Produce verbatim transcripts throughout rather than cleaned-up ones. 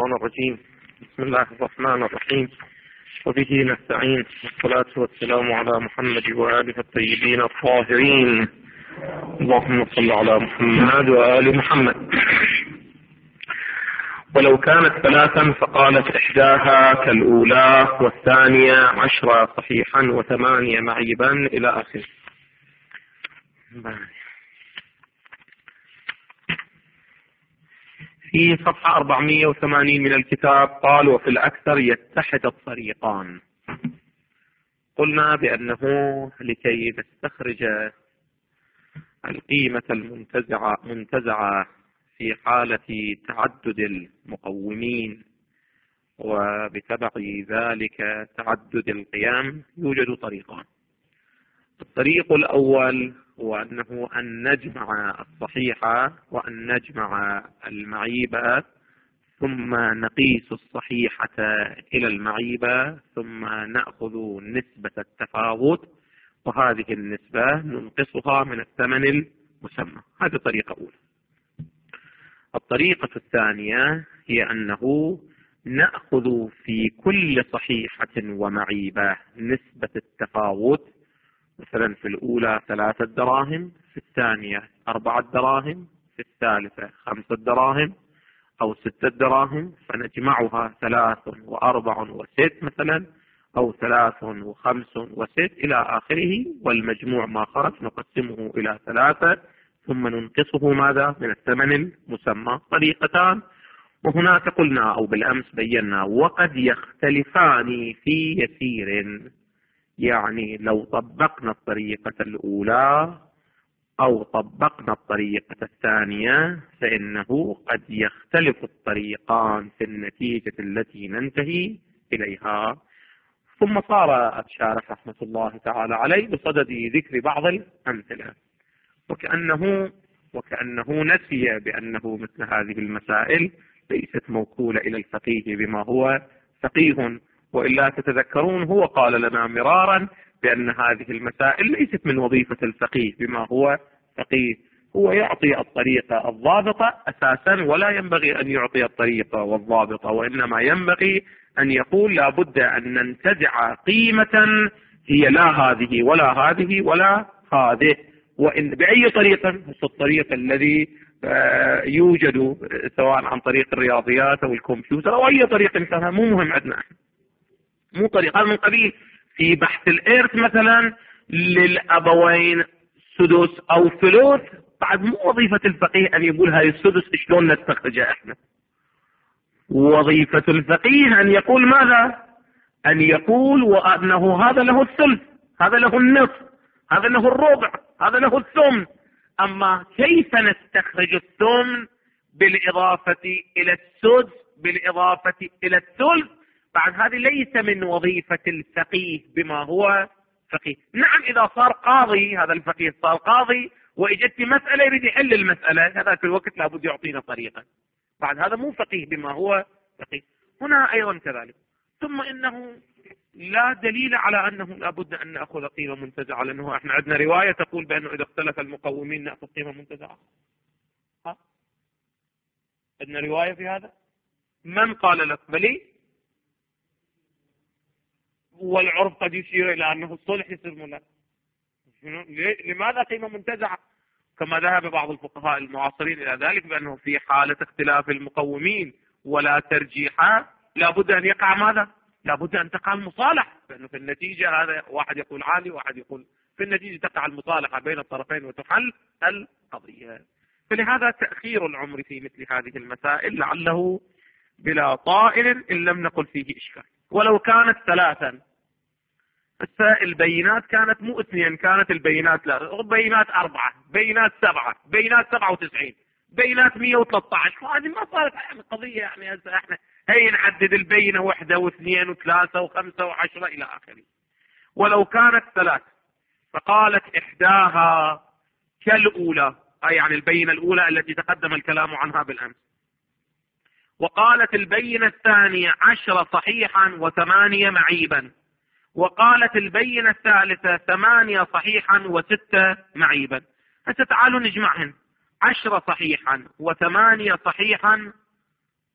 الشيطان الرجيم. بسم الله الرحمن الرحيم، وبه نستعين، والصلاة والسلام على محمد وآله الطيبين الطاهرين. اللهم صل على محمد وآل محمد. ولو كانت ثلاثا فقالت إحداها كالأولى والثانية عشرة صحيحا وثمانية معيبا إلى آخره. في صفحة أربعمائة وثمانين من الكتاب قال: وفي الأكثر يتحد الطريقان. قلنا بأنه لكي نستخرج القيمة المنتزعة منتزعة في حالة تعدد المقومين وبتبع ذلك تعدد القيم يوجد طريقان. الطريق الأول هو أنه أن نجمع الصحيحة وأن نجمع المعيبة ثم نقيس الصحيحة إلى المعيبة ثم نأخذ نسبة التفاوت، وهذه النسبة ننقصها من الثمن المسمى. هذه طريقة أولى. الطريقة الثانية هي أنه نأخذ في كل صحيحة ومعيبة نسبة التفاوت، مثلا في الأولى ثلاثة دراهم، في الثانية أربعة دراهم، في الثالثة خمسة دراهم أو ستة دراهم، فنجمعها ثلاث وأربع وست مثلا، أو ثلاث وخمس وست إلى آخره، والمجموع ما خرج نقسمه إلى ثلاثة ثم ننقصه ماذا من الثمن المسمى. طريقتان، وهناك قلنا أو بالأمس بينا وقد يختلفان في يسير. يعني لو طبقنا الطريقة الأولى أو طبقنا الطريقة الثانية فإنه قد يختلف الطريقان في النتيجة التي ننتهي إليها. ثم صار الشارح رحمة الله تعالى عليه بصدد ذكر بعض الأمثلة، وكأنه وكأنه نسي بأنه مثل هذه المسائل ليست موكولة إلى الفقيه بما هو فقيه، وإلا تتذكرون هو قال لنا مرارا بأن هذه المسائل ليست من وظيفة الفقيه بما هو فقيه. هو يعطي الطريقة الضابطة أساسا، ولا ينبغي أن يعطي الطريقة والضابطة، وإنما ينبغي أن يقول لابد أن ننتزع قيمة هي لا هذه ولا هذه ولا هذه، وإن بأي طريقة. الطريق الذي يوجد سواء عن طريق الرياضيات أو الكمبيوتر أو أي طريق كان مو مهم عندنا، مو طريقة من قبيل في بحث الإرث مثلا للأبوين سدس أو ثلث، بعد مو وظيفة الفقيه أن يقول هاي السدس شلون نستخرجها إحنا. وظيفة الفقيه أن يقول ماذا؟ أن يقول وأنه هذا له الثلث، هذا له النصف، هذا له الربع، هذا له الثمن. أما كيف نستخرج الثمن بالإضافة إلى السدس بالإضافة إلى الثلث، بعد هذه ليس من وظيفة الفقيه بما هو فقيه. نعم إذا صار قاضي، هذا الفقيه صار قاضي وإجت مسألة يريد يحل المسألة، هذا في الوقت لابد يعطينا طريقة، بعد هذا مو فقيه بما هو فقيه. هنا أيضا كذلك. ثم إنه لا دليل على أنه لابد أن نأخذ قيمة منتزعة، لأنه احنا عندنا رواية تقول بأنه إذا اختلف المقومين نأخذ قيمة منتزعة. ها؟ عندنا رواية في هذا؟ من قال لك؟ بلي؟ والعرف قد يشير إلى أنه الصلح يصير ملا. لماذا قيمة منتزعة؟ كما ذهب بعض الفقهاء المعاصرين إلى ذلك بأنه في حالة اختلاف المقومين ولا ترجيح لابد أن يقع ماذا؟ لابد أن تقع المصالحة، لأنه في النتيجة هذا واحد يقول عالي واحد يقول، في النتيجة تقع المصالحة بين الطرفين وتحل القضية. فلهذا تأخير العمر في مثل هذه المسائل لعله بلا طائل إن لم نقل فيه إشكال. ولو كانت ثلاثا، البينات كانت مو اثنين، كانت البينات لا، بينات أربعة، بينات سبعة، بينات سبعة وتسعين، بينات مية وثلاثة عشر، هذه ما صارت يعني قضية. يعني هسه احنا هي نعدد البينة واحدة واثنين وثلاثة وخمسة وعشرة إلى آخره. ولو كانت ثلاث فقالت إحداها كالأولى، أي يعني البينة الأولى التي تقدم الكلام عنها بالأمس، وقالت البينة الثانية عشرة صحيحا وثمانية معيبا، وقالت البينة الثالثة ثمانية صحيحا وستة معيبا. هسه تعالوا نجمعهن، عشرة صحيحا وثمانية صحيحا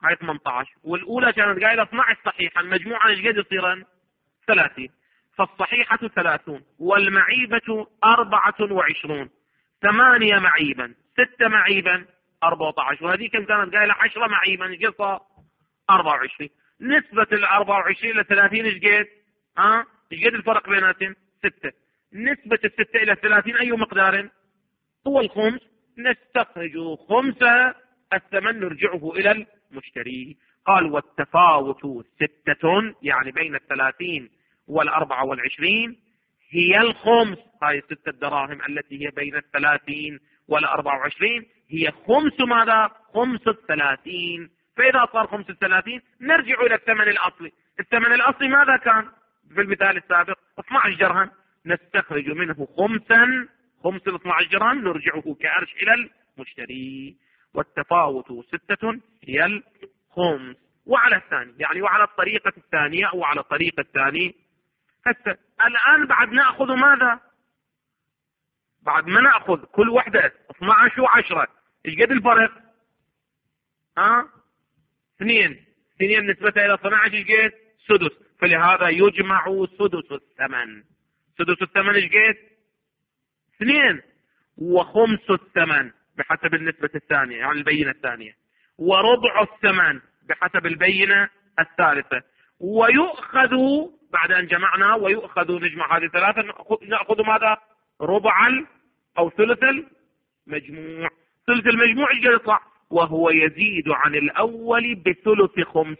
هاي ثمانية عشر، والأولى كانت قايلة اثني عشر صحيحا، مجموعا ايش قد يصيرن؟ ثلاثين. فالصحيحة ثلاثون والمعيبة أربعة وعشرون، ثمانية معيبا ستة معيبا أربعة عشر، وهذه كم كانت قايلة؟ عشرة معيبا ايش قد صار؟ أربعة وعشرين. نسبة ال أربعة وعشرين إلى ثلاثين ايش قد؟ ها؟ ايش قد الفرق بيناتهم؟ ستة. نسبة الستة إلى ثلاثين أي مقدار؟ هو الخمس. نستخرج خمس الثمن نرجعه إلى المشتري. قال والتفاوت ستة، يعني بين الثلاثين والأربعة والعشرين، هي الخمس. هاي ستة دراهم التي هي بين الثلاثين والأربعة وعشرين هي خمس ماذا؟ خمس الثلاثين. فإذا صار خمس الثلاثين نرجع إلى الثمن الأصلي. الثمن الأصلي ماذا كان في المثال السابق؟ اثني عشر درهم. نستخرج منه خمسا، خمس ال اثني عشر درهم نرجعه كأرش إلى المشتري. والتفاوت ستة هي الخمس. وعلى الثاني، يعني وعلى الطريقة الثانية أو على الطريقة الثانية. هسه الآن بعد نأخذ ماذا؟ بعد ما نأخذ كل وحدة اثني عشر وعشرة، ايش قد الفرق؟ ها؟ اثنين. اثنين نسبة إلى اثني عشر ايش قد؟ سدس. فلهذا يجمع سدس الثمن. سدس الثمن ايش قد؟ اثنين. وخمس الثمن بحسب النسبة الثانية، يعني البينة الثانية. وربع الثمن بحسب البينة الثالثة. ويؤخذ بعد أن جمعنا، ويؤخذ نجمع هذه الثلاثة، نأخذ ماذا؟ ربع أو ثلث المجموع. ثلث المجموع ايش قد يطلع؟ وهو يزيد عن الأول بثلث خمس.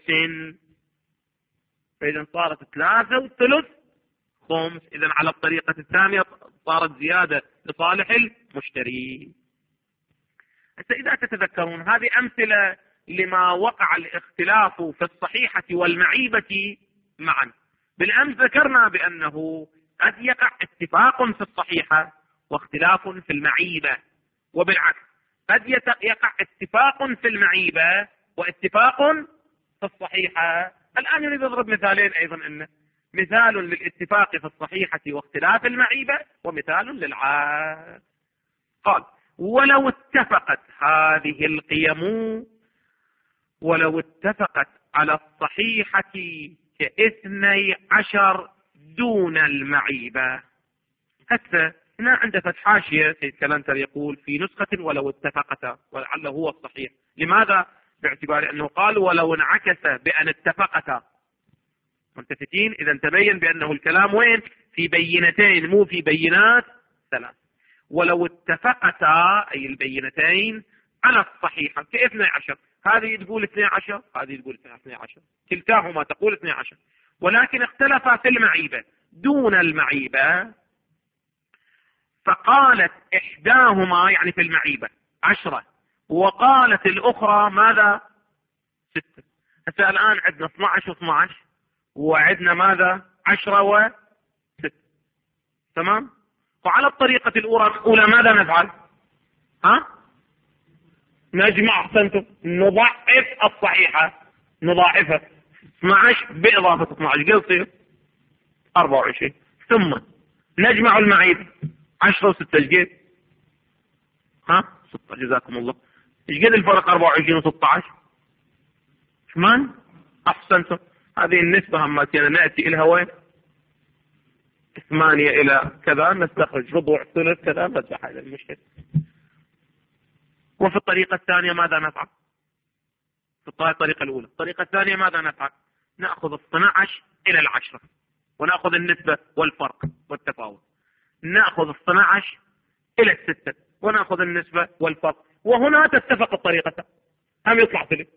فإذا صارت ثلاثة وثلث خمس. إذا على الطريقة الثانية صارت زيادة لصالح المشتري. إذا تتذكرون هذه أمثلة لما وقع الاختلاف في الصحيحة والمعيبة معا. بالأمس ذكرنا بأنه قد يقع اتفاق في الصحيحة واختلاف في المعيبة، وبالعكس قد يقع اتفاق في المعيبة واتفاق في الصحيحة. الآن يريد أضرب مثالين أيضا، إنه مثال للاتفاق في الصحيحة واختلاف المعيبة، ومثال للعكس. قال ولو اتفقت هذه القيم، ولو اتفقت على الصحيحة كاثني عشر دون المعيبة. هسه هنا عند فتح حاشية سيد كلانتر يقول في نسخة ولو اتفقتا، ولعله هو الصحيح. لماذا؟ باعتبار أنه قال ولو انعكس بأن اتفقتا. ملتفتين؟ إذا تبين بأنه الكلام وين؟ في بينتين مو في بينات ثلاث. ولو اتفقتا أي البينتين على الصحيحة كاثني عشر، هذه تقول اثني عشر، هذه تقول اثني عشر، كلتاهما تقول اثني عشر، ولكن اختلفا في المعيبة دون المعيبة. فقالت إحداهما يعني في المعيبة عشرة، وقالت الأخرى ماذا؟ ستة. هسه الآن عندنا اثني عشر واثني عشر، وعندنا ماذا؟ عشرة وستة. تمام؟ وعلى الطريقة الأولى ماذا نفعل؟ ها؟ نجمع. أحسنتم. نضعف الصحيحة، نضاعفها. اثني عشر بإضافة اثني عشر قد يصير أربعة وعشرين. ثم نجمع المعيبة عشرة وستة ايش قد؟ ها؟ ستة. جزاكم الله. ايش قد الفرق أربعة وعشرين وستة عشر؟ ثمان. أحسنتم. هذه النسبة هم نأتي إلها وين؟ ثمانية إلى كذا، نستخرج ربع ثلث كذا، نفتح هذا المشكل. وفي الطريقة الثانية ماذا نفعل؟ في الطريقة الأولى. الطريقة الثانية ماذا نفعل؟ نأخذ اثني عشر إلى العشرة، ونأخذ النسبة والفرق والتفاوت. نأخذ اثني عشر إلى الستة، ونأخذ النسبة والفرق. وهنا تتفق الطريقة، هم يطلع ثلث.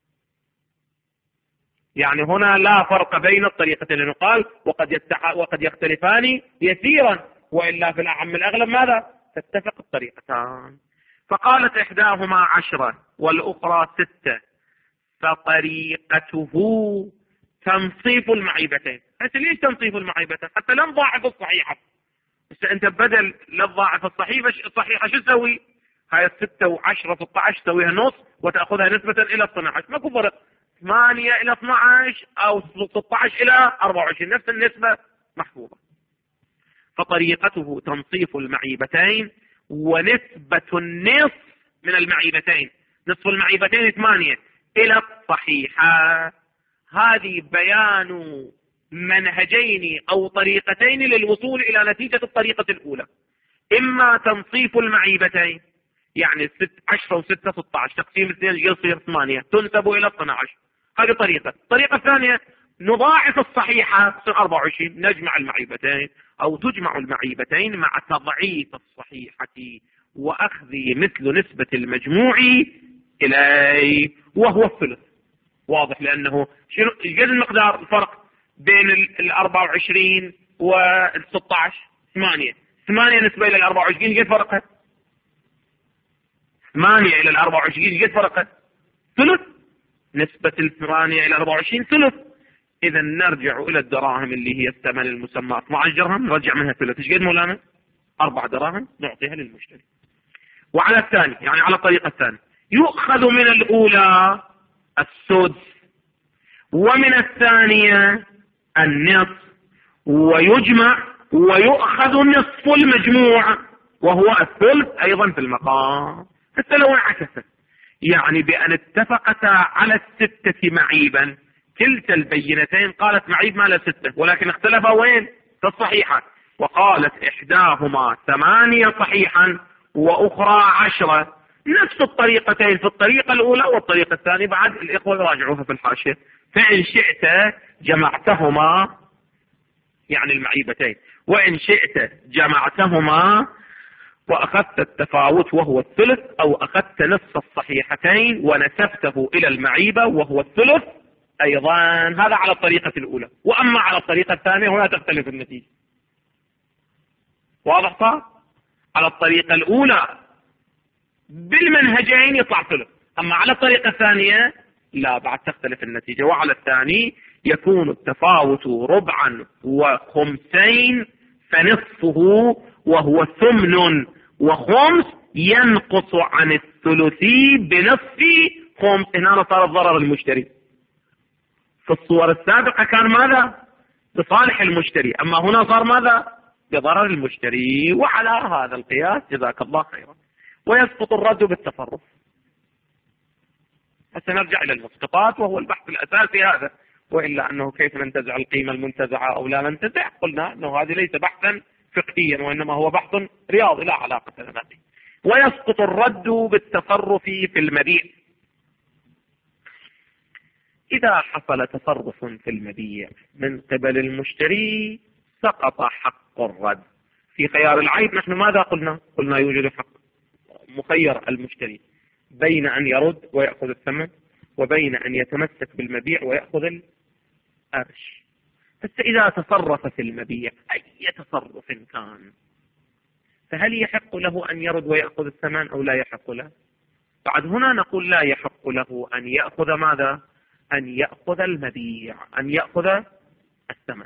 يعني هنا لا فرق بين الطريقتين، لأنه قال وقد يتح... وقد يختلفان يسيرا، وإلا في الأعم الأغلب ماذا؟ تتفق الطريقتان. فقالت إحداهما عشرة والأخرى ستة، فطريقته تنصيف المعيبتين. حتى ليش تنصيف المعيبتين؟ حتى لا نضاعف الصحيحة. بس أنت بدل لا تضاعف الصحيحة الصحيحة شو تسوي؟ هاي الستة وعشرة ستة عشر تسويها نص وتأخذها نسبة إلى اثني عشر. ماكو فرق. ثمانية إلى اثني عشر أو ستة عشر إلى أربعة وعشرين، نفس النسبة محفوظة. فطريقته تنصيف المعيبتين ونسبة النصف من المعيبتين. نصف المعيبتين ثمانية، إلى الصحيحة. هذه بيان منهجين أو طريقتين للوصول إلى نتيجة الطريقة الأولى، إما تنصيف المعيبتين، يعني ست عشرة وستة ستة عشر تقسيم اثنين يصير ثمانية تنسب إلى اثنى عشر، هذه طريقة. الطريقة الثانية نضاعف الصحيحة تصير أربعة وعشرين، نجمع المعيبتين أو تجمع المعيبتين مع تضعيف الصحيحة وأخذ مثل نسبة المجموع إليه وهو الثلث. واضح؟ لأنه شنو قد المقدار الفرق بين ال أربعة وعشرين وال ستة عشر؟ ثمانية. ثمانية نسبة إلى ال أربعة وعشرين قد فرقت؟ ثمانية إلى ال أربعة وعشرين قد فرقت؟ ثلث. نسبة الثمانية إلى أربعة وعشرين ثلث. إذا نرجع إلى الدراهم اللي هي الثمن المسمى اثني عشر درهم، نرجع منها ثلث. ايش قد مولانا؟ أربع دراهم نعطيها للمشتري. وعلى الثاني، يعني على الطريقة الثانية، يؤخذ من الأولى السدس ومن الثانية النصف، ويجمع ويؤخذ نصف المجموع وهو الثلث أيضا في المقام. حتى لو انعكست، يعني بأن اتفقتا على الستة معيبا، كلتا البينتين قالت معيب ما له ستة، ولكن اختلفا وين؟ في الصحيحة. وقالت إحداهما ثمانية صحيحا وأخرى عشرة. نفس الطريقتين في الطريقة الأولى والطريقة الثانية، بعد الإخوة راجعوها في الحاشية. فإن شئت جمعتهما، يعني المعيبتين، وإن شئت جمعتهما وأخذت التفاوت وهو الثلث، أو أخذت نصف الصحيحتين ونسبته إلى المعيبة وهو الثلث أيضا. هذا على الطريقة الأولى. وأما على الطريقة الثانية هنا تختلف النتيجة. واضح صار؟ على الطريقة الأولى بالمنهجين يطلع ثلث، أما على الطريقة الثانية لا، بعد تختلف النتيجة. وعلى الثاني يكون التفاوت ربعا وخمسين فنصفه وهو ثمن وخمس ينقص عن الثلثي بنصف خمس. هنا صار الضرر المشتري. في الصور السابقة كان ماذا؟ بصالح المشتري، أما هنا صار ماذا؟ بضرر المشتري. وعلى هذا القياس جزاك الله خيرا. ويسقط الرد بالتصرف. حتى نرجع إلى المسقطات وهو البحث الأساسي هذا، وإلا أنه كيف ننتزع القيمة المنتزعة أو لا ننتزع، قلنا أنه هذه ليس بحثا فقهيا وإنما هو بحث رياضي لا علاقة لنا به. ويسقط الرد بالتصرف في المبيع. إذا حصل تصرف في المبيع من قبل المشتري سقط حق الرد. في خيار العيب نحن ماذا قلنا؟ قلنا يوجد حق مخير المشتري بين أن يرد ويأخذ الثمن وبين أن يتمسك بالمبيع ويأخذ الأرش. بس إذا تصرف في المبيع أي تصرف كان، فهل يحق له أن يرد ويأخذ الثمن أو لا يحق له؟ بعد هنا نقول لا يحق له أن يأخذ ماذا؟ أن يأخذ المبيع، أن يأخذ الثمن.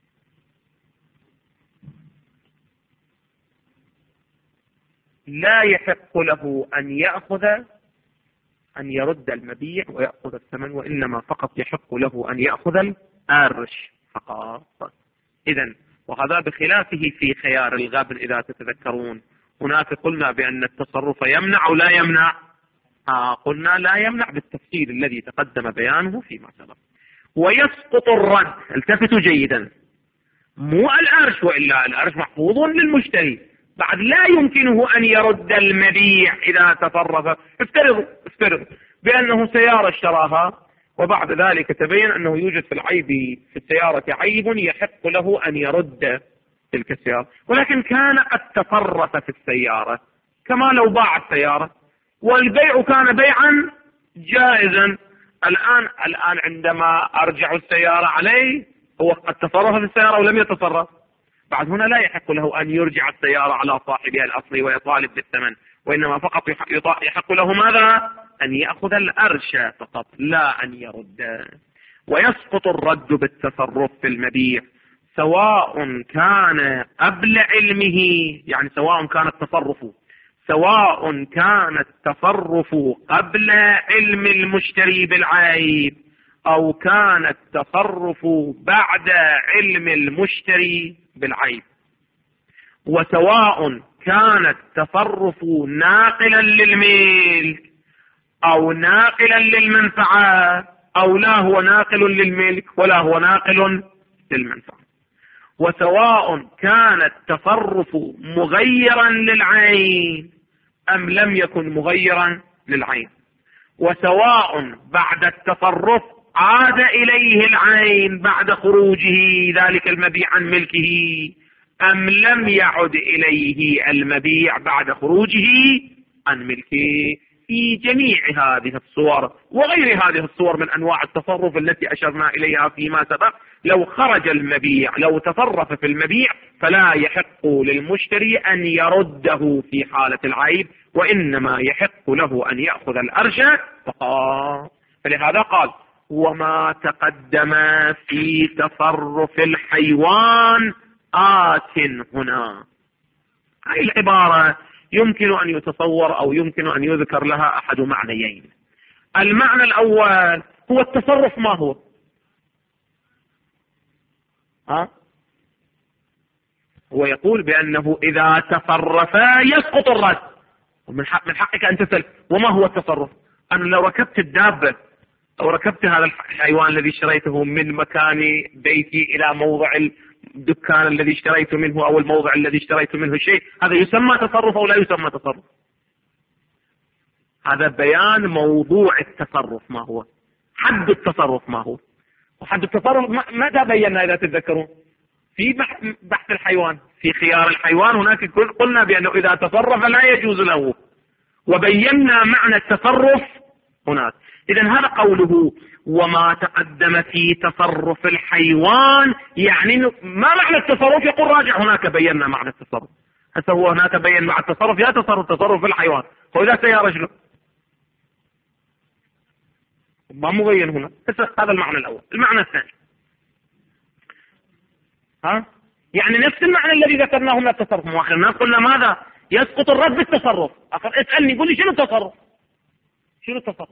لا يحق له أن يأخذ أن يرد المبيع ويأخذ الثمن، وإنما فقط يحق له أن يأخذ الأرش فقط. إذن وهذا بخلافه في خيار الغبن. إذا تتذكرون هناك قلنا بأن التصرف يمنع أو لا يمنع. آه قلنا لا يمنع بالتفصيل الذي تقدم بيانه فيما سبق. ويسقط الرد، التفتوا جيدا، مو الأرش، وإلا الأرش محفوظ للمشتري. بعد لا يمكنه أن يرد المبيع إذا تصرف. افترض افترض بأنه سيارة اشتراها وبعد ذلك تبين أنه يوجد في العيب في السيارة عيب يحق له أن يرد تلك السيارة، ولكن كان قد تصرف في السيارة كما لو باع السيارة والبيع كان بيعا جائزا. الآن الآن عندما أرجع السيارة عليه هو قد تصرف في السيارة ولم يتصرف. بعد هنا لا يحق له أن يرجع السيارة على صاحبها الأصلي ويطالب بالثمن، وإنما فقط يحق له ماذا؟ أن يأخذ الأرش فقط لا أن يرد. ويسقط الرد بالتصرف في المبيع سواء كان قبل علمه، يعني سواء كان التصرف سواء كان التصرف قبل علم المشتري بالعيب أو كان التصرف بعد علم المشتري بالعيب، وسواء كان التصرف ناقلا للملك أو ناقلا للمنفعة أو لا هو ناقل للملك ولا هو ناقل للمنفعة. وسواء كان التصرف مغيرا للعين أم لم يكن مغيرا للعين، وسواء بعد التصرف عاد إليه العين بعد خروجه ذلك المبيع عن ملكه أم لم يعد إليه المبيع بعد خروجه عن ملكه. في جميع هذه الصور وغير هذه الصور من أنواع التصرف التي أشرنا إليها فيما سبق، لو خرج المبيع لو تصرف في المبيع فلا يحق للمشتري أن يرده في حالة العيب، وإنما يحق له أن يأخذ الأرش فقط. فلهذا قال وما تقدم في تصرف الحيوان آت هنا. هذه العبارة يمكن أن يتصور أو يمكن أن يذكر لها أحد معنيين. المعنى الأول هو التصرف ما هو؟ ها؟ هو يقول بأنه إذا تصرف يسقط الرد، ومن حق من حقك أن تسأل وما هو التصرف؟ أنا لو ركبت الدابة أو ركبت هذا الحيوان الذي اشتريته من مكان بيتي إلى موضع الدكان الذي اشتريت منه أو الموضع الذي اشتريت منه شيء، هذا يسمى تصرف أو لا يسمى تصرف؟ هذا بيان موضوع التصرف ما هو، حد التصرف ما هو. وحد التصرف ماذا بينا إذا تتذكرون في بحث الحيوان في خيار الحيوان؟ هناك قلنا بأنه إذا تصرف لا يجوز له، وبينا معنى التصرف هناك. إذن هذا قوله وما تقدم في تصرف الحيوان، يعني ما معنى التصرف؟ يقول راجع هناك بينا معنى التصرف. هسه هو هناك بين مع التصرف يا تصرف تصرف في الحيوان، وإذا سيارة شنو؟ ما مبين هنا. هذا المعنى الأول. المعنى الثاني ها يعني نفس المعنى الذي ذكرناه من التصرف. مؤخر الناس قلنا ماذا؟ يسقط الرد بالتصرف. آخر اسألني قول لي شنو التصرف؟ شنو التصرف؟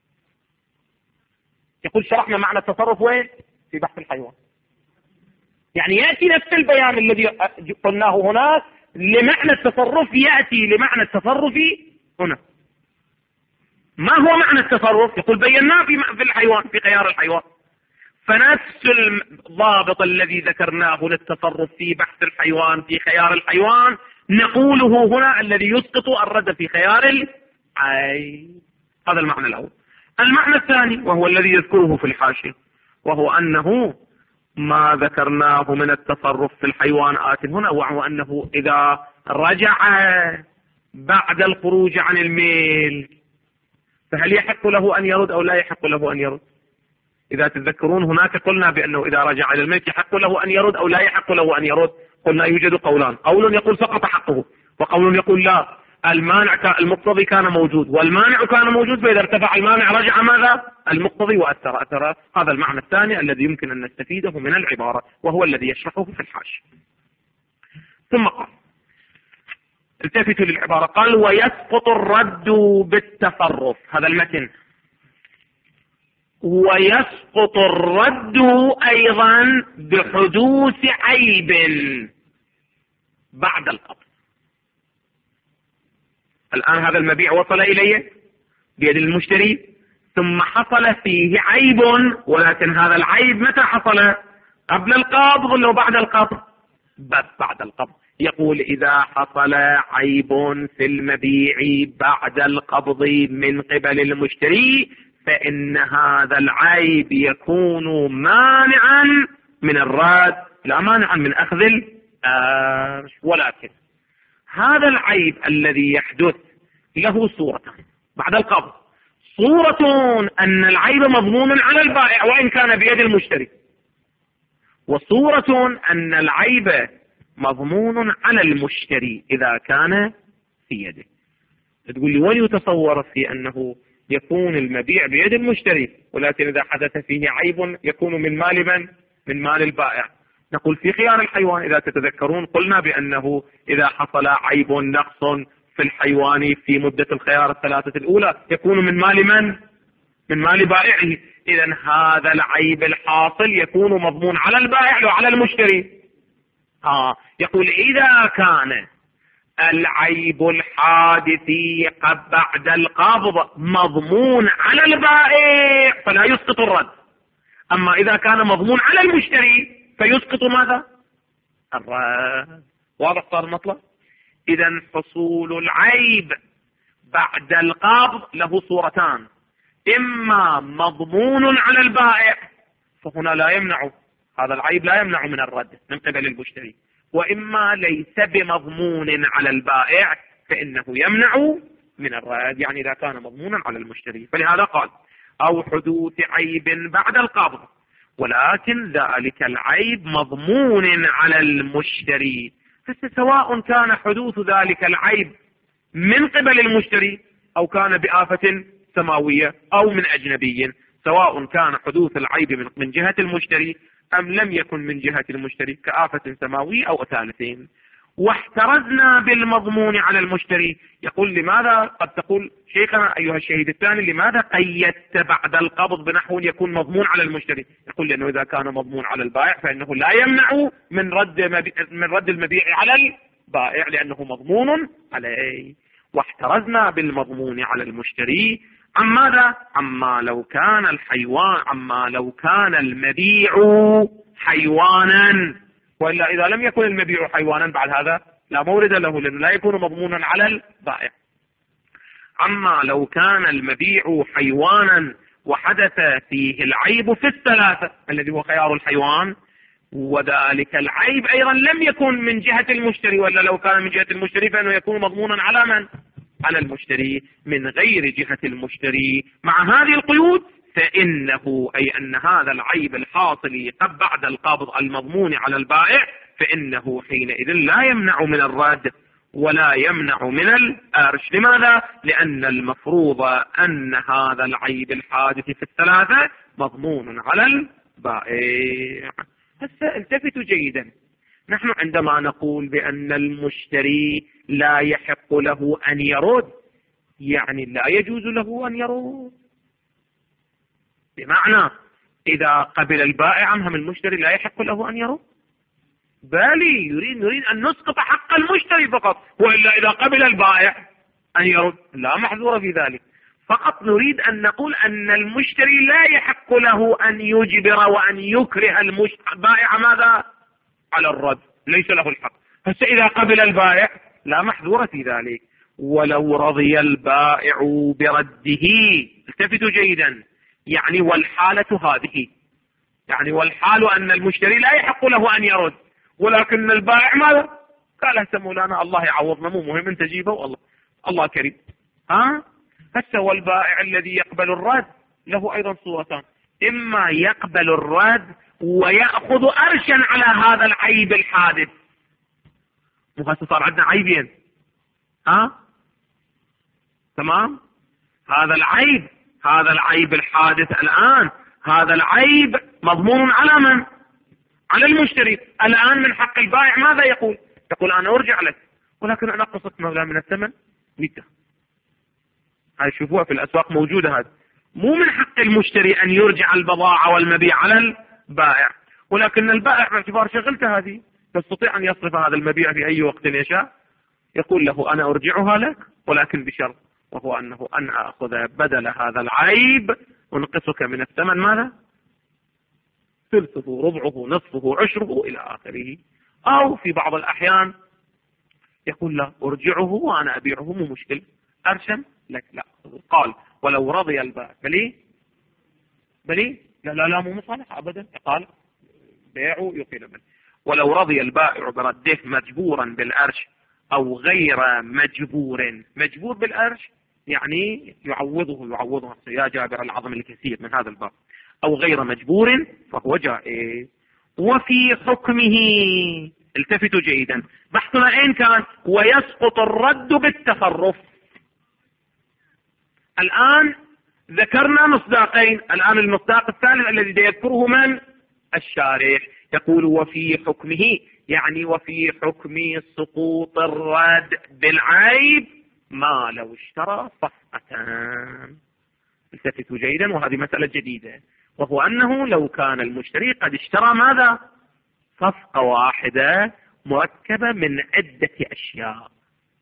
يقول شرحنا معنى التصرف وين؟ في بحث الحيوان. يعني يأتي نفس البيان الذي قلناه هناك لمعنى التصرف يأتي لمعنى التصرف هنا. ما هو معنى التصرف؟ يقول بيناه في الحيوان في خيار الحيوان. فنفس الضابط الذي ذكرناه للتصرف في بحث الحيوان في خيار الحيوان نقوله هنا الذي يسقط الرد في خيار العين. هذا المعنى الأول. المعنى الثاني وهو الذي يذكره في الحاشية، وهو أنه ما ذكرناه من التصرف في الحيوان آت هنا، وهو أنه إذا رجع بعد الخروج عن الميل فهل يحق له أن يرد أو لا يحق له أن يرد؟ إذا تذكرون هناك قلنا بأنه إذا رجع إلى الملك يحق له أن يرد أو لا يحق له أن يرد. قلنا يوجد قولان، قول يقول سقط حقه، وقول يقول لا المانع المقتضي كان موجود والمانع كان موجود، فإذا ارتفع المانع رجع ماذا؟ المقتضي وأثر أثر. هذا المعنى الثاني الذي يمكن أن نستفيده من العبارة، وهو الذي يشرحه في الحاشية. ثم قال التفتوا للعبارة، قال ويسقط الرد بالتصرف. هذا المتن. ويسقط الرد أيضا بحدوث عيب بعد القبض. الآن هذا المبيع وصل إليه بيد المشتري ثم حصل فيه عيب، ولكن هذا العيب متى حصل؟ قبل القبض ولا بعد القبض؟ بعد القبض. يقول إذا حصل عيب في المبيع بعد القبض من قبل المشتري فإن هذا العيب يكون مانعا من الرد لا مانعا من أخذ الأرش. ولكن هذا العيب الذي يحدث له صورتان بعد القبض. صورة أن العيب مضمون على البائع وإن كان بيد المشتري، وصورة أن العيب مضمون على المشتري إذا كان في يده. تقول لي وين يتصور في أنه يكون المبيع بيد المشتري ولكن إذا حدث فيه عيب يكون من مال من؟ من مال البائع. نقول في خيار الحيوان إذا تتذكرون قلنا بأنه إذا حصل عيب نقص في الحيوان في مدة الخيار الثلاثة الأولى يكون من مال من؟ من مال بائعه. إذن هذا العيب الحاصل يكون مضمون على البائع وعلى المشتري. آه يقول إذا كان العيب الحادث بعد القبض مضمون على البائع فلا يسقط الرد، أما إذا كان مضمون على المشتري فيسقط ماذا؟ الرد. واضح صار المطلب؟ إذا حصول العيب بعد القبض له صورتان، إما مضمون على البائع فهنا لا يمنع هذا العيب لا يمنع من الرد من قبل المشتري، وإما ليس بمضمون على البائع فإنه يمنع من الرد، يعني إذا كان مضمونا على المشتري. فلهذا قال أو حدوث عيب بعد القبض، ولكن ذلك العيب مضمون على المشتري. فسواء كان حدوث ذلك العيب من قبل المشتري أو كان بآفة سماوية أو من أجنبي، سواء كان حدوث العيب من جهة المشتري أم لم يكن من جهة المشتري كآفة سماوية أو ثالثين. واحترزنا بالمضمون على المشتري. يقول لماذا قد تقول شيخنا أيها الشهيد الثاني لماذا قيدت بعد القبض بنحو يكون مضمون على المشتري؟ يقول لأنه إذا كان مضمون على البائع فإنه لا يمنع من رد من رد المبيع على البائع لأنه مضمون عليه. واحترزنا بالمضمون على المشتري عن ماذا؟ عما لو كان الحيوان عما لو كان المبيع حيوانا، وإلا إذا لم يكن المبيع حيوانا بعد هذا لا مورد له لأنه لا يكون مضمونا على البائع. عما لو كان المبيع حيوانا وحدث فيه العيب في الثلاثة الذي هو خيار الحيوان، وذلك العيب أيضا لم يكن من جهة المشتري، ولا لو كان من جهة المشتري فإنه يكون مضمونا على من؟ على المشتري من غير جهة المشتري. مع هذه القيود فإنه أي أن هذا العيب الحاصل قد بعد القبض المضمون على البائع فإنه حينئذ لا يمنع من الرد ولا يمنع من الأرش. لماذا؟ لأن المفروض أن هذا العيب الحادث في الثلاثة مضمون على البائع. هسه التفتوا جيدا، نحن عندما نقول بأن المشتري لا يحق له أن يرد يعني لا يجوز له أن يرد، بمعنى إذا قبل البائع عنها من المشتري لا يحق له أن يرد، بل يريد نريد أن نسقط حق المشتري فقط، وإلا إذا قبل البائع أن يرد لا محذور في ذلك. فقط نريد أن نقول أن المشتري لا يحق له أن يجبر وأن يكره البائع ماذا؟ على الرد، ليس له الحق. هسه إذا قبل البائع لا محذور في ذلك. ولو رضي البائع برده، التفتوا جيدا، يعني والحالة هذه، يعني والحال أن المشتري لا يحق له أن يرد، ولكن البائع ماذا؟ قال هسه مولانا الله يعوضنا مو مهم انت جيبه والله الله كريم. ها هسه والبائع الذي يقبل الرد له أيضا صورتان، إما يقبل الرد ويأخذ أرشا على هذا العيب الحادث. وهسه صار عندنا عيبين، ها تمام؟ هذا العيب هذا العيب الحادث الآن هذا العيب مضمون على من؟ على المشتري. الآن من حق البائع ماذا يقول؟ يقول أنا أرجع لك ولكن أنا قصت مبلغ من الثمن مئة. هاي شوفوها في الأسواق موجودة. هذا مو من حق المشتري أن يرجع البضاعة والمبيع على البائع، ولكن البائع باعتبار شغلته هذه يستطيع أن يصرف هذا المبيع في أي وقت يشاء. يقول له أنا أرجعها لك ولكن بشرط، وهو أنه أن أخذ بدل هذا العيب ونقصك من الثمن ماذا؟ ثلثه، ربعه، نصفه، عشره إلى آخره. أو في بعض الأحيان يقول لا أرجعه وأنا أبيعه مو مشكلة، أرشم لك لا. قال ولو رضي البائع بلي بلي لا لا لا مو مصالحة أبدا، قال بيعه يقيل منه. ولو رضي البائع برده مجبورا بالأرش أو غير مجبور. مجبور بالأرش يعني يعوضه يعوضه يا جابر العظم الكثير من هذا الباب، أو غير مجبور فهو جائز. وفي حكمه، التفتوا جيدا، بحثنا أين كان؟ ويسقط الرد بالتصرف. الآن ذكرنا مصداقين، الآن المصداق الثالث الذي يذكره من؟ الشارح. يقول وفي حكمه يعني وفي حكم سقوط الرد بالعيب ما لو اشترى صفقة. التفتوا جيدا، وهذه مسألة جديدة، وهو أنه لو كان المشتري قد اشترى ماذا؟ صفقة واحدة مركبة من عدة أشياء.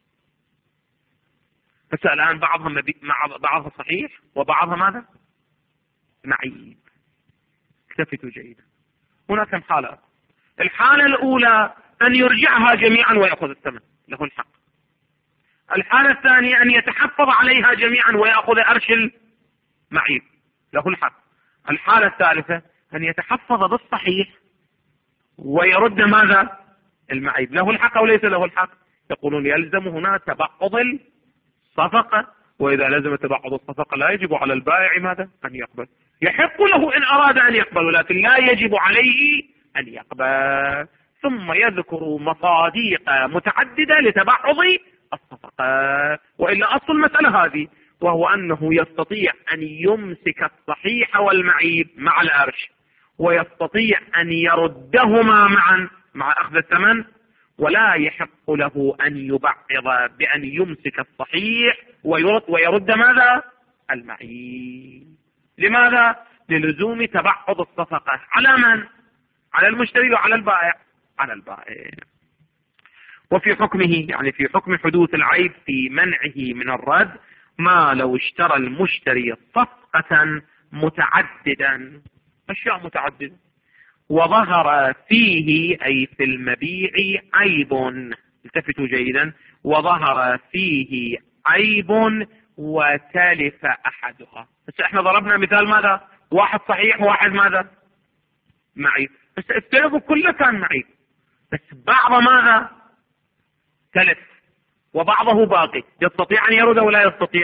بس الآن بعضها مع بعضها صحيح وبعضها ماذا؟ معيب. التفتوا جيدا. هناك كم حالة. الحالة الأولى أن يرجعها جميعا ويأخذ الثمن، له الحق. الحالة الثانية أن يتحفظ عليها جميعا ويأخذ أرش المعيب، له الحق. الحالة الثالثة أن يتحفظ بالصحيح ويرد ماذا؟ المعيب، له الحق أو ليس له الحق؟ يقولون يلزم هنا تبعض الصفقة، وإذا لزم تبعض الصفقة لا يجب على البائع ماذا؟ أن يقبل. يحق له إن أراد أن يقبل، ولكن لا يجب عليه أن يقبل. ثم يذكر مصاديق متعددة لتبعض الصفقة، وإلا أصل المسألة هذه، وهو أنه يستطيع أن يمسك الصحيح والمعيب مع الأرش، ويستطيع أن يردهما معا مع أخذ الثمن، ولا يحق له أن يبعض بأن يمسك الصحيح ويرد, ويرد ماذا؟ المعيب. لماذا؟ للزوم تبعض الصفقة. على من؟ على المشتري وعلى البائع؟ على البائع. وفي حكمه، يعني في حكم حدوث العيب في منعه من الرد، ما لو اشترى المشتري صفقة متعددا، أشياء متعددة، وظهر فيه أي في المبيع عيب، التفتوا جيدا، وظهر فيه عيب وتلف أحدها. بس احنا ضربنا مثال ماذا؟ واحد صحيح وواحد ماذا؟ معيب. بس التلف كله كان معيب، بس بعض ماذا؟ تلف وبعضه باقي. يستطيع أن يرد أو لا يستطيع؟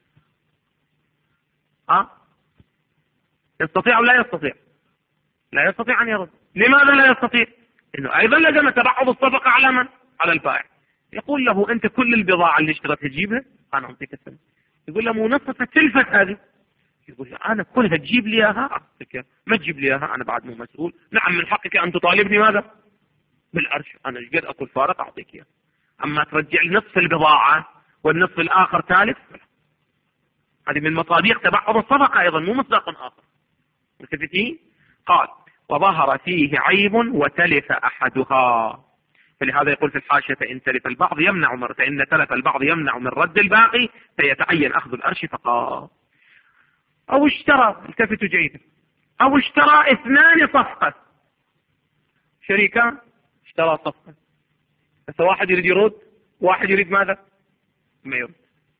ها؟ يستطيع أو لا يستطيع؟ لا يستطيع أن يرد. لماذا لا يستطيع؟ إنه أيضا لازم تبعض الصفقة على من؟ على البائع. يقول له أنت كل البضاعة اللي اشتريتها تجيبها، أنا أعطيك الثمن. يقول له منصفة تلفت هذه. يقول له أنا كلها تجيب لي إياها أعطيك، ما تجيب لي إياها أنا بعد مو مسؤول. نعم من حقك أن تطالبني ماذا؟ بالأرش، أنا ايش قد أكل فارق أعطيك إياه. أما ترجع لي نصف البضاعة والنصف الآخر ثالث، هذه من مصاديق تبعض الصفقة أيضا، مو مصداق آخر. ملتفتين؟ قال وظهر فيه عيب وتلف أحدها، فلهذا يقول في الحاشية فإن تلف البعض يمنع من فإن تلف البعض يمنع من رد الباقي، فيتعين أخذ الأرش فقط. أو اشترى، التفتوا جيدا، أو اشترى اثنان صفقة، شريكان اشترى صفقة، بس واحد يريد يرد، واحد يريد ماذا؟ ما يرد.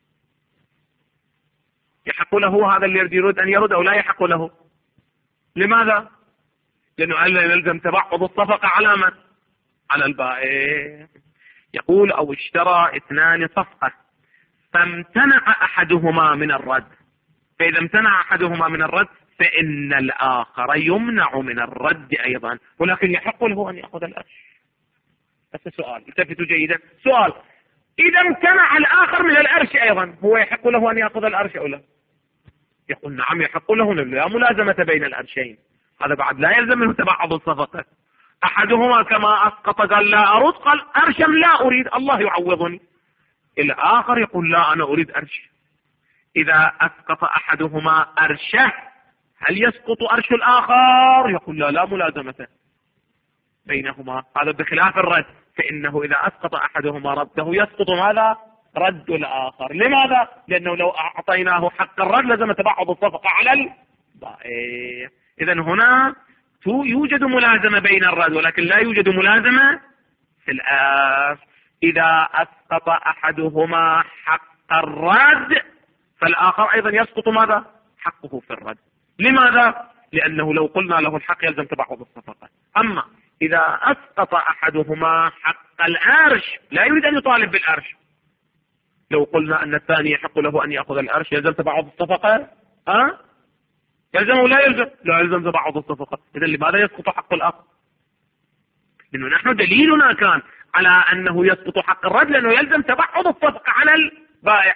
يحق له هذا اللي يريد يرد أن يرد أو لا يحق له؟ لماذا؟ لأنه يلزم تبعض الصفقة على من؟ على البائع. يقول أو اشترى اثنان صفقة فامتنع أحدهما من الرد، فإذا امتنع أحدهما من الرد فإن الآخر يمنع من الرد أيضا، ولكن يحق له أن يأخذ الأرش. بس سؤال، التفتوا جيدا، سؤال، إذا امتنع الآخر من الأرش أيضا هو يحق له أن يأخذ الأرش أو لا؟ يقول نعم يحق له، لا ملازمة بين الأرشين، هذا بعد لا يلزم منه تبعض الصفقة. أحدهما كما أسقط قال لا أرد، قال أرشا لا أريد الله يعوضني. الآخر يقول لا أنا أريد أرش. إذا أسقط أحدهما أرشه هل يسقط أرش الآخر؟ يقول لا لا ملازمة بينهما، هذا بخلاف الرد، فإنه إذا أسقط أحدهما رده يسقط ماذا؟ رد الآخر. لماذا؟ لأنه لو أعطيناه حق الرد لازم تبعض الصفقة على البائع. إذن هنا يوجد ملازمة بين الرد، ولكن لا يوجد ملازمة في الآخر. إذا أسقط أحدهما حق الرد فالآخر أيضا يسقط ماذا؟ حقه في الرد. لماذا؟ لأنه لو قلنا له الحق يلزم تبعض الصفقة. أما إذا أسقط أحدهما حق الأرش لا يريد أن يطالب بالأرش، لو قلنا أن الثاني يحق له أن يأخذ الأرش يلزم تبعض الصفقة؟ أه؟ يلزم ولا يلزم؟ لا يلزم تبعض الصفقة. إذا لماذا يسقط حق الآخر؟ لأنه نحن دليلنا كان على أنه يسقط حق الرد لأنه يلزم تبعض الصفقة على البائع.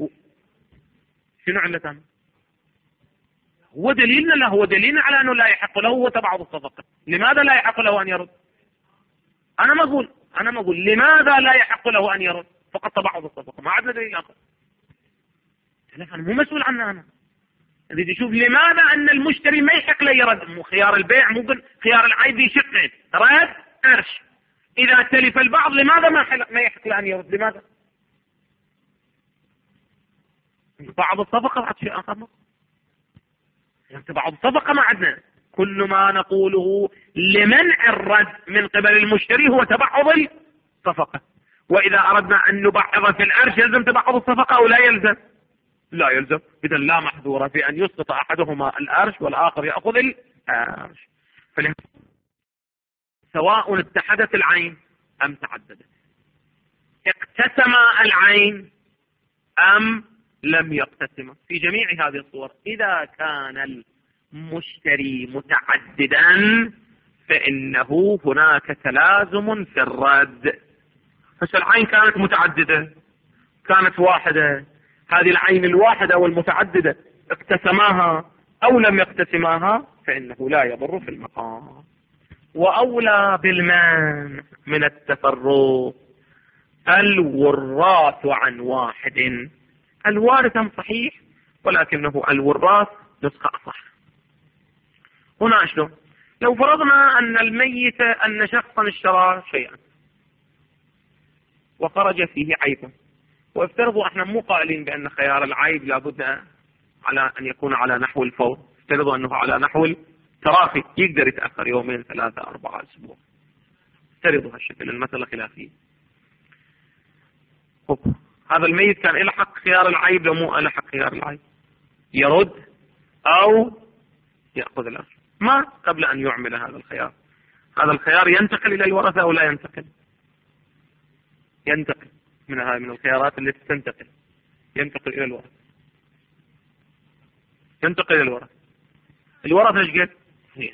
شنو علتنا؟ هو دليلنا، لا هو دليلنا على أنه لا يحق له هو تبعض الصفقة. لماذا لا يحق له أن يرد؟ أنا ما أقول أنا ما أقول لماذا لا يحق له أن يرد، فقط تبعض الصفقة، ما عندنا دليل آخر. أنا مو مسؤول عنه، أنا اللي يشوف لماذا أن المشتري ما يحق له يرد. مو خيار البيع، مو خيار العيب يشقين رد أرش. إذا تلف البعض لماذا ما ما يحق له أن يرد؟ لماذا؟ بعض الصفقة بعد شيء آخر. بعض الصفقة ما عندنا. كل ما نقوله لمنع الرد من قبل المشتري هو تبعض الصفقة. وإذا أردنا أن نبعض في الأرش يلزم تبعض الصفقة أو لا يلزم؟ لا يلزم. إذا لا محظورة في أن يسقط أحدهما الأرش والآخر يأخذ الأرش. سواء اتحدت العين أم تعددت، اقتسم العين أم لم يقتسم، في جميع هذه الصور إذا كان المشتري متعددا فإنه هناك تلازم في الرد. فالعين كانت متعددة، كانت واحدة، هذه العين الواحدة أو المتعددة اقتسماها أو لم يقتسماها فإنه لا يضر في المقام. وأولى بالمنع من التفرق الوراث عن واحد. الوارث صحيح ولكنه الوراث نسخة أصح. هنا شلون؟ لو فرضنا أن الميت أن شخصا اشترى شيئا وخرج فيه عيبا، وافترضوا احنا مو قائلين بأن خيار العيب لابد على أن يكون على نحو الفور، افترضوا أنه على نحو التراخي، يقدر يتأخر يومين ثلاثة أربعة أسبوع، افترضوا هالشكل، المسألة خلافية. هذا الميت كان له حق خيار العيب لو مو له حق خيار العيب، يرد أو يأخذ الأجر. ما قبل أن يعمل هذا الخيار، هذا الخيار ينتقل إلى الورثة أو لا ينتقل؟ ينتقل. من هذه من الخيارات التي تنتقل، ينتقل إلى الورثة، ينتقل إلى الورثة. الورثة ايش قال؟ اثنين،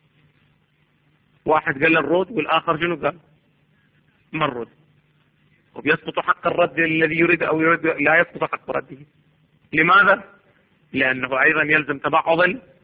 واحد قال الرد والآخر شنو قال؟ ما الرد. وبيسقط حق الرد الذي يريد أو يريد لا يسقط حق رده. لماذا؟ لأنه أيضا يلزم تبعض.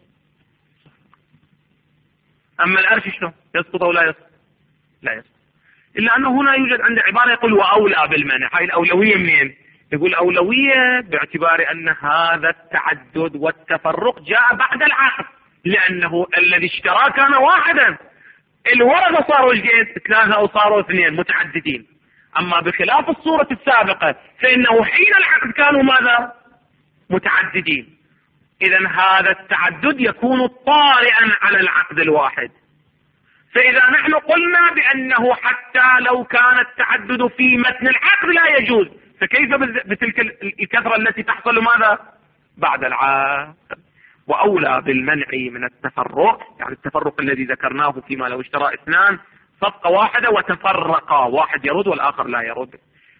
أما الأرش شنو؟ يسقط أو لا يسقط؟ لا يسقط. إلا أنه هنا يوجد عند عبارة يقول وأولى بالمنع. هاي الأولوية منين؟ يقول أولوية باعتبار أن هذا التعدد والتفرق جاء بعد العقد، لأنه الذي اشترى كان واحدا، الورثة صاروا ثلاثة أو صاروا اثنين متعددين. أما بخلاف الصورة السابقة فإنه حين العقد كانوا ماذا؟ متعددين. إذا هذا التعدد يكون طارئا على العقد الواحد. فإذا نحن قلنا بأنه حتى لو كان التعدد في متن العقد لا يجوز، فكيف بتلك الكثرة التي تحصل ماذا؟ بعد العقد. وأولى بالمنع من التفرق، يعني التفرق الذي ذكرناه فيما لو اشترى اثنان صفقة واحدة وتفرقا، واحد يرد والآخر لا يرد.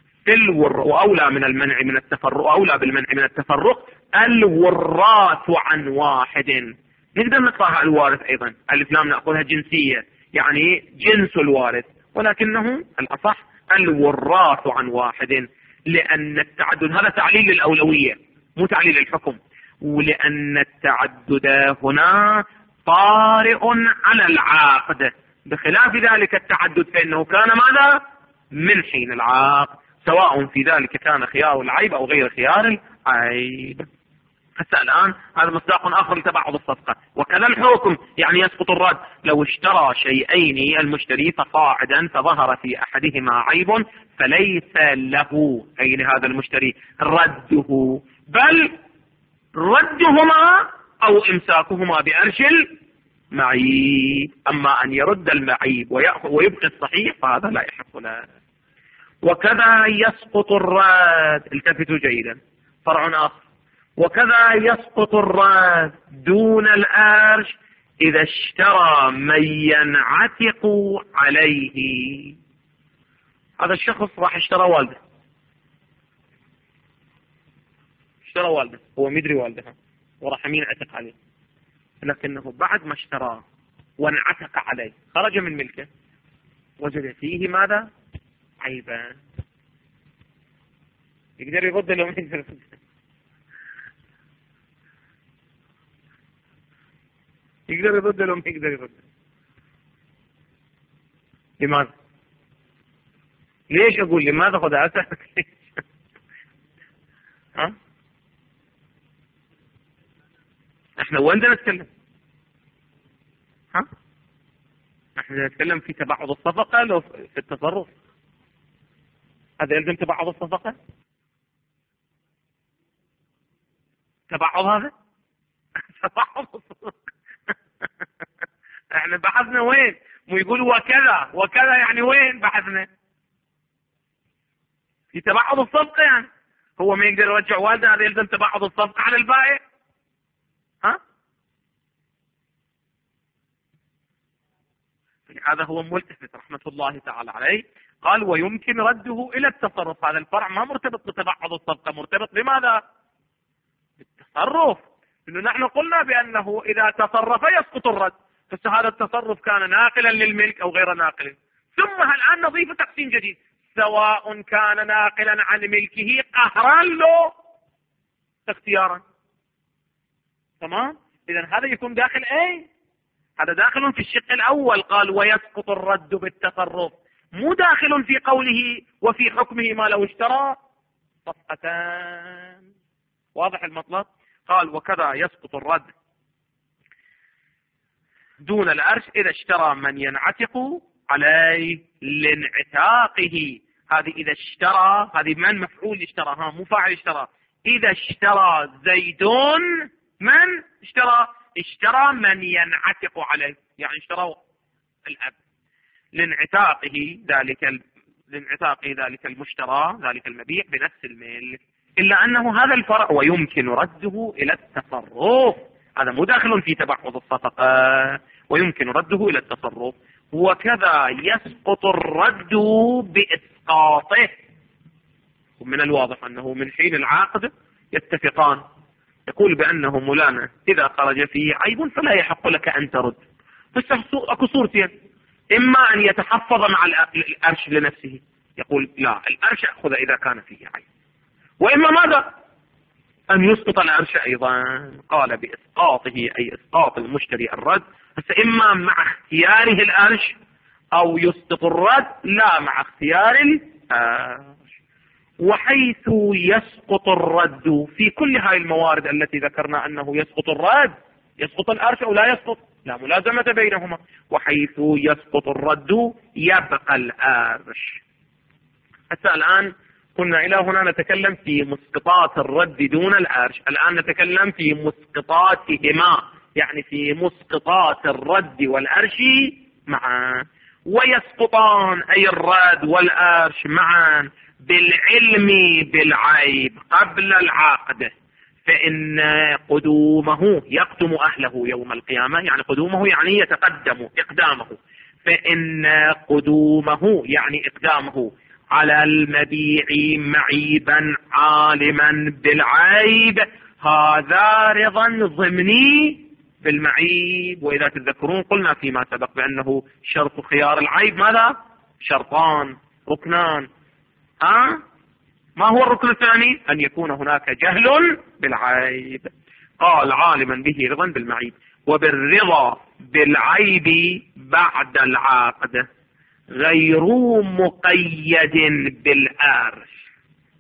وأولى من المنع من التفرق، أولى بالمنع من التفرق الوراث عن واحد. نقدر نقرأها الوارث أيضا، الإسلام نأخذها جنسية، يعني جنس الوارث، ولكنه الأصح الوراث عن واحد، لأن التعدد هذا تعليل للأولوية مو تعليل الحكم، ولأن التعدد هنا طارئ على العقد، بخلاف ذلك التعدد فإنه كان ماذا؟ من حين العقد، سواء في ذلك كان خيار العيب أو غير خيار العيب. حتى الآن هذا مصداق آخر لتبعض الصفقة. وكذا الحكم، يعني يسقط الرد لو اشترى شيئين المشتري فصاعدا فظهر في أحدهما عيب فليس له، أي لهذا المشتري، رده، بل ردهما أو إمساكهما بأرش المعيب. أما أن يرد المعيب ويبقي الصحيح فهذا لا يحق له. وكذا يسقط الرد، التفتوا جيدا، فرع آخر، وكذا يسقط الرد دون الأرش إذا اشترى من ينعتق عليه. هذا الشخص راح اشترى والده، اشترى والده، هو مدري والدها وراح ينعتق عليه، لكنه بعد ما اشتراه وانعتق عليه خرج من ملكه وجد فيه ماذا؟ عيبا. يقدر يرد لو ما يقدر يرد؟ يقدر يرد لو ما يقدر يرد؟ لماذا؟ ليش أقول لماذا؟ خذ أسألك ليش؟ ها؟ احنا وين نتكلم؟ ها؟ احنا نتكلم في تبعض الصفقة لو في التصرف، هذا يلزم تبعض الصفقة؟ تبعض هذا تبعض الصدق. احنا بحثنا وين؟ مو يقول وكذا وكذا، يعني وين بحثنا؟ في تبعض الصفقة. يعني هو ما يقدر يرجع والده، هذا يلزم تبعض الصفقة على البائع. ها؟ هذا هو ملتفت رحمة الله تعالى عليه. قال ويمكن رده إلى التصرف. هذا الفرع ما مرتبط بتبعض الصفقة، مرتبط بماذا؟ بالتصرف. إنه نحن قلنا بأنه إذا تصرف يسقط الرد، بس هذا التصرف كان ناقلا للملك أو غير ناقل. ثم الآن نضيف تقسيم جديد، سواء كان ناقلا عن ملكه قهرا له اختيارا. تمام؟ إذن هذا يكون داخل ايه؟ هذا داخل في الشق الأول. قال ويسقط الرد بالتصرف، مو داخل في قوله وفي حكمه ما لو اشترى صفقتان. واضح المطلب؟ قال وكذا يسقط الرد دون الأرش إذا اشترى من ينعتق عليه لانعتاقه. هذه إذا اشترى، هذه من مفعول اشترى، ها مو فاعل اشترى. إذا اشترى زيد من اشترى؟ اشترى من ينعتق عليه، يعني اشترى الأب لانعتاقه ذلك ال... لانعتاقه ذلك المشترى ذلك المبيع بنفس الملك. إلا أنه هذا الفرع ويمكن رده إلى التصرف، هذا مو داخل في تبعض الصفقة، ويمكن رده إلى التصرف. وكذا يسقط الرد بإسقاطه. ومن الواضح أنه من حين العقد يتفقان، يقول بأنه مولانا إذا خرج فيه عيب فلا يحق لك أن ترد. بس أكو صورتين، إما أن يتحفظ مع الأرش لنفسه، يقول لا الأرش أخذ إذا كان فيه عيب، وإما ماذا؟ أن يسقط الأرش أيضا. قال بإسقاطه أي إسقاط المشتري الرد، بس إما مع اختياره الأرش أو يسقط الرد لا مع اختيار الأرش. وحيث يسقط الرد في كل هاي الموارد التي ذكرنا أنه يسقط الرد، يسقط الأرش أو لا يسقط، لا ملازمة بينهما. وحيث يسقط الرد يبقى الأرش. حتى الآن كنا إلى هنا نتكلم في مسقطات الرد دون الأرش، الآن نتكلم في مسقطاتهما، يعني في مسقطات الرد والأرش معا. ويسقطان أي الرد والأرش معا بالعلم بالعيب قبل العقد، فإن قدومه يقدم أهله يوم القيامة، يعني قدومه يعني يتقدم إقدامه، فإن قدومه يعني إقدامه على المبيع معيبا عالما بالعيب، هذا رضا ضمني بالمعيب. وإذا تذكرون قلنا فيما سبق بأنه شرط خيار العيب ماذا؟ شرطان ركنان. ها؟ ما هو الركن الثاني؟ أن يكون هناك جهل بالعيب. قال عالما به رضا بالمعيب، وبالرضا بالعيب بعد العقد غير مقيد بالأرش.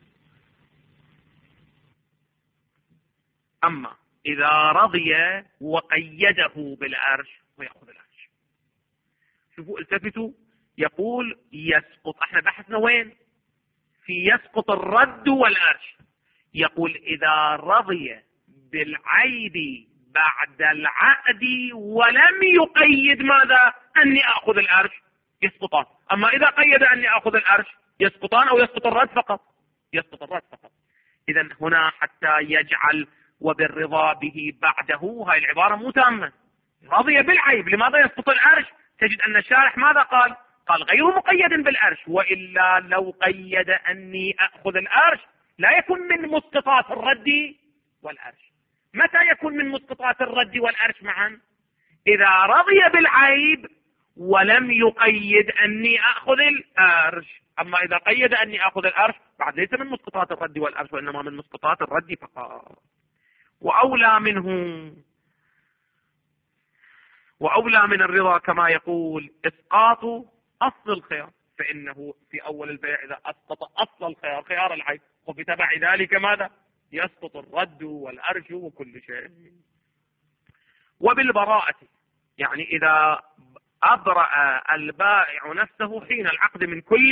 أما إذا رضي وقيده بالأرش ويأخذ الأرش. شوفوا التفتوا، يقول يسقط، احنا بحثنا وين؟ في يسقط الرد والأرش. يقول إذا رضي بالعيب بعد العقد ولم يقيد ماذا؟ أني أخذ الأرش يسقطان. أما إذا قيد أني أخذ الأرش يسقطان أو يسقط الرد فقط؟ يسقط الرد فقط. إذن هنا حتى يجعل وبالرضا به بعده، هاي العبارة مو تامة. رضي بالعيب، لماذا يسقط الأرش؟ تجد أن الشارح ماذا قال؟ قال غير مقيد بالأرش، وإلا لو قيد أني أخذ الأرش لا يكون من مسقطات الرد والأرش. متى يكون من مسقطات الرد والأرش معا؟ إذا رضي بالعيب ولم يقيد أني أخذ الأرش. أما إذا قيد أني أخذ الأرش بعد ليس من مسقطات الرد والأرش، وإنما من مسقطات الرد فقط. وأولى منه وأولى من الرضا كما يقول إسقاط أصل الخيار، فإنه في أول البيع إذا أسقط أصل الخيار خيار العيب، وفي تبع ذلك ماذا؟ يسقط الرد والأرش وكل شيء. وبالبراءة، يعني إذا أبرأ البائع نفسه حين العقد من كل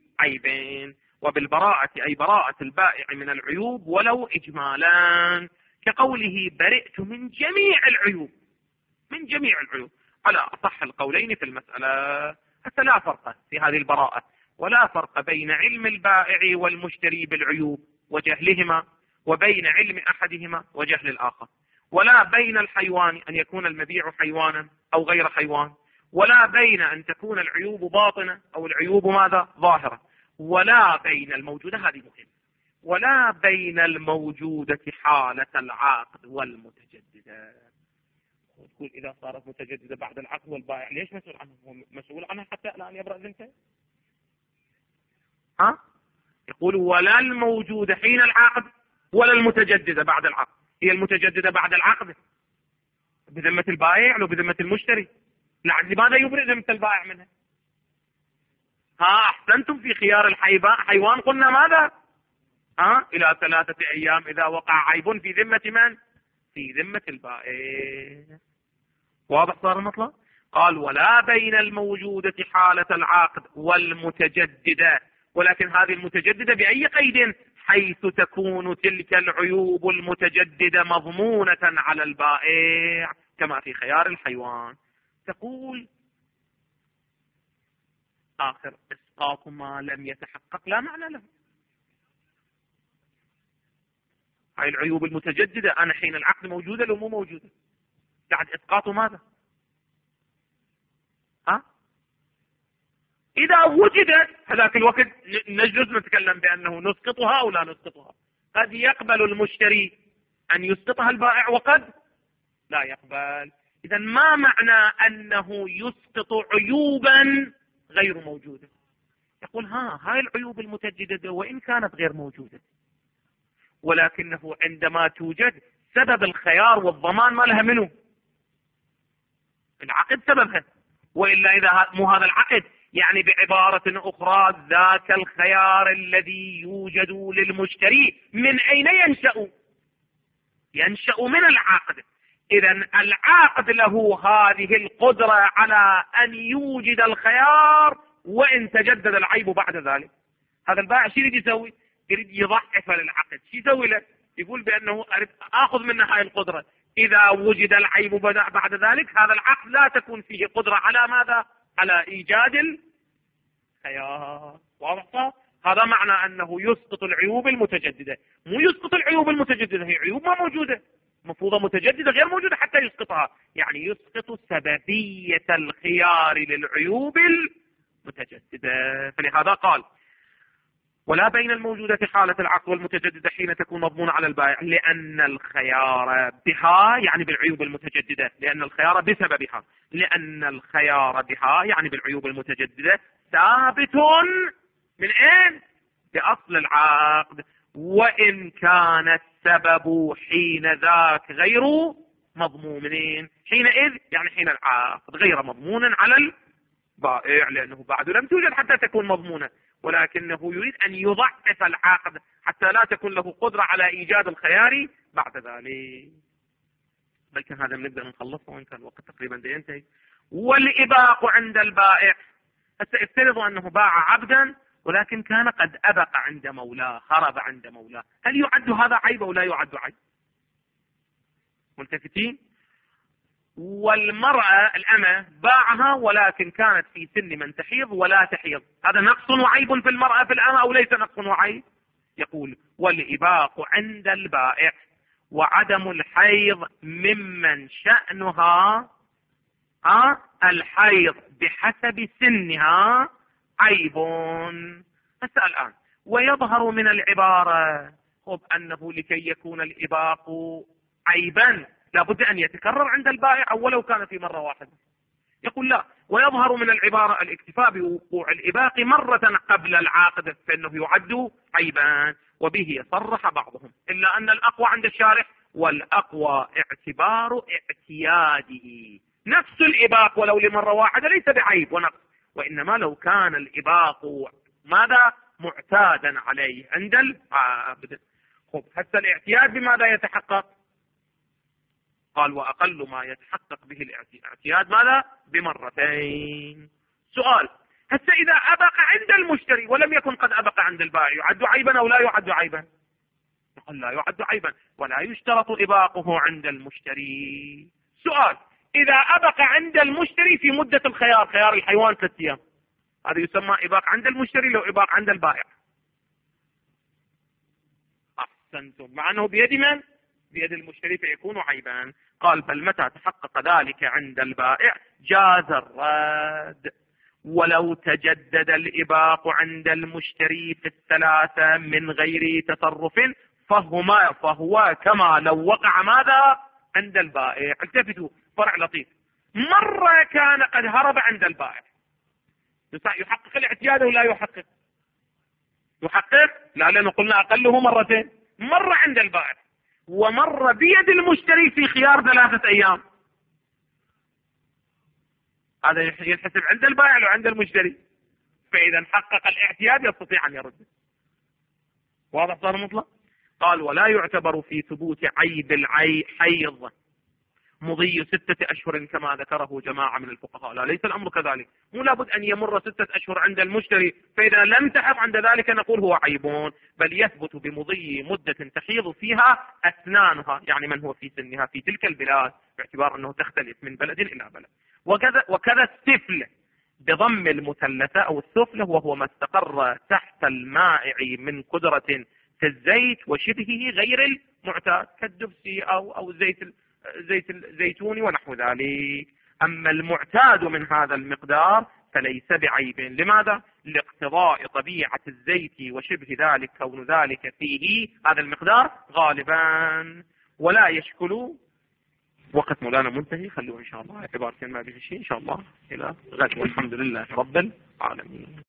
عيبين. وبالبراءة أي براءة البائع من العيوب ولو إجمالا، كقوله برئت من جميع العيوب، من جميع العيوب، على أصح القولين في المسألة. حتى لا فرق في هذه البراءة، ولا فرق بين علم البائع والمشتري بالعيوب وجهلهما، وبين علم أحدهما وجهل الآخر، ولا بين الحيوان أن يكون المبيع حيوانا أو غير حيوان، ولا بين أن تكون العيوب باطنة أو العيوب ماذا ظاهرة، ولا بين الموجودة، هذه مهمة، ولا بين الموجودة حالة العقد والمتجددة. تقول إذا صارت متجددة بعد العقد والبائع ليش مسؤول عنها؟ هو مسؤول عنها حتى الآن يبرأ ذمته. ها؟ يقول ولا الموجودة حين العقد ولا المتجددة بعد العقد. هي المتجددة بعد العقد بذمة البائع لو بذمة المشتري، لعد لماذا يبرئ ذمة البائع منها؟ ها أحسنتم في خيار الحيوان قلنا ماذا؟ ها إلى ثلاثة أيام إذا وقع عيب في ذمة من؟ في ذمة البائع. واضح صار المطلب؟ قال ولا بين الموجودة حالة العقد والمتجددة، ولكن هذه المتجددة بأي قيد؟ حيث تكون تلك العيوب المتجددة مضمونة على البائع كما في خيار الحيوان. تقول آخر إسقاط ما لم يتحقق لا معنى له. هاي العيوب المتجددة أنا حين العقد موجودة لو مو موجودة، بعد إسقاط ماذا؟ ها؟ إذا وجدت هذاك الوقت نجلس نتكلم بأنه نسقطها أو لا نسقطها. قد يقبل المشتري أن يسقطها البائع وقد لا يقبل. إذا ما معنى أنه يسقط عيوبا غير موجودة؟ يقول ها هاي العيوب المتجددة وإن كانت غير موجودة، ولكنه عندما توجد سبب الخيار والضمان ما لها منه، العقد سببها، وإلا إذا مو هذا العقد يعني بعبارة أخرى ذاك الخيار الذي يوجد للمشتري من أين ينشأ؟ ينشأ من العقد. إذا العقد له هذه القدرة على أن يوجد الخيار وإن تجدد العيب بعد ذلك. هذا البائع شو يريد يسوي؟ يريد يضعف للعقد. شو يسوي له؟ يقول بأنه آخذ منه هاي القدرة، إذا وجد العيب بعد ذلك هذا العقد لا تكون فيه قدرة على ماذا؟ على إيجاد الخيار. واضح؟ هذا معنى أنه يسقط العيوب المتجددة، مو يسقط العيوب المتجددة، هي عيوب ما موجودة مفروضة متجددة غير موجودة حتى يسقطها، يعني يسقط سببية الخيار للعيوب المتجددة. فلهذا قال ولا بين الموجودة حالة العقد والمتجددة حين تكون مضمونة على البائع، لأن الخيار بها يعني بالعيوب المتجددة، لأن الخيار بسببها، لأن الخيار بها يعني بالعيوب المتجددة ثابت من أين؟ بأصل العقد، وإن كان السبب حين ذاك غير مضمون. حينئذ يعني حين العقد غير مضمون على البائع، لأنه بعد لم توجد حتى تكون مضمونة، ولكنه يريد أن يضعف العقد حتى لا تكون له قدرة على إيجاد الخيار بعد ذلك. بل كان هذا بنقدر نخلصه وإن كان الوقت تقريبا ينتهي. والإباق عند البائع، افترضوا أنه باع عبدا ولكن كان قد أبق عند مولاه، هرب عند مولاه، هل يعد هذا عيب أو لا يعد عيب؟ ملتفتين؟ والمرأة الأمة باعها ولكن كانت في سن من تحيض ولا تحيض، هذا نقص وعيب في المرأة في الأمة أو ليس نقص وعيب؟ يقول والإباق عند البائع وعدم الحيض ممن شأنها ها الحيض بحسب سنها عيب. هسه الآن ويظهر من العبارة خب أنه لكي يكون الإباق عيبا لابد أن يتكرر عند البائع أو ولو كان في مرة واحدة. يقول لا، ويظهر من العبارة الاكتفاء بوقوع الإباق مرة قبل العقد فإنه يعد عيبا، وبه صرح بعضهم، إلا أن الأقوى عند الشارح والأقوى اعتبار اعتياده. نفس الإباق ولو لمرة واحدة ليس بعيب ونقص، وإنما لو كان الإباق ماذا معتادا عليه عند العبد. خب هسه الاعتياد بماذا يتحقق؟ قال وأقل ما يتحقق به الاعتياد ماذا؟ بمرتين. سؤال، هسه إذا أبق عند المشتري ولم يكن قد أبق عند البائع يعد عيبا أو لا يعد عيبا؟ نقول لا يعد عيبا ولا يشترط إباقه عند المشتري. سؤال: إذا أبق عند المشتري في مدة الخيار، خيار الحيوان ثلاثة أيام، هذا يسمى إباق عند المشتري لو إباق عند البائع؟ أحسنتم، مع أنه بيد من؟ بيد المشتري فيكون عيبا. قال: بل متى تحقق ذلك عند البائع جاز الرد، ولو تجدد الإباق عند المشتري في الثلاثة من غير تصرف فهما فهو كما لو وقع ماذا؟ عند البائع. التفتوا، فرع لطيف. مرة كان قد هرب عند البائع، يحقق الاعتياد ولا يحقق؟ يحقق، لا، لأنه قلنا أقله مرتين. مرة عند البائع ومرة بيد المشتري في خيار ثلاثة أيام، هذا ينحسب عند البائع لو عند المشتري، فإذا حقق الاعتياد يستطيع أن يرد. واضح صار مطلق؟ قال: ولا يعتبر في ثبوت عيب الحيض مضي ستة أشهر كما ذكره جماعة من الفقهاء. لا، ليس الأمر كذلك، مو لابد أن يمر ستة أشهر عند المشتري فإذا لم تحض عند ذلك نقول هو عيب، بل يثبت بمضي مدة تحيض فيها أسنانها، يعني من هو في سنها في تلك البلاد، باعتبار أنه تختلف من بلد إلى بلد. وكذا وكذا السفل بضم المثلثة أو السفلة، وهو ما استقر تحت المائع من قدرة في الزيت وشبهه غير المعتاد كالدبسي أو أو زيت زيت الزيتون ونحو ذلك. أما المعتاد من هذا المقدار فليس بعيب. لماذا؟ لاقتضاء طبيعة الزيت وشبه ذلك، كون ذلك فيه هذا المقدار غالبا ولا يشكل. وقت مولانا منتهي، خلوه إن شاء الله اعتبار ما به شيء إن شاء الله إلى غد، والحمد لله رب العالمين.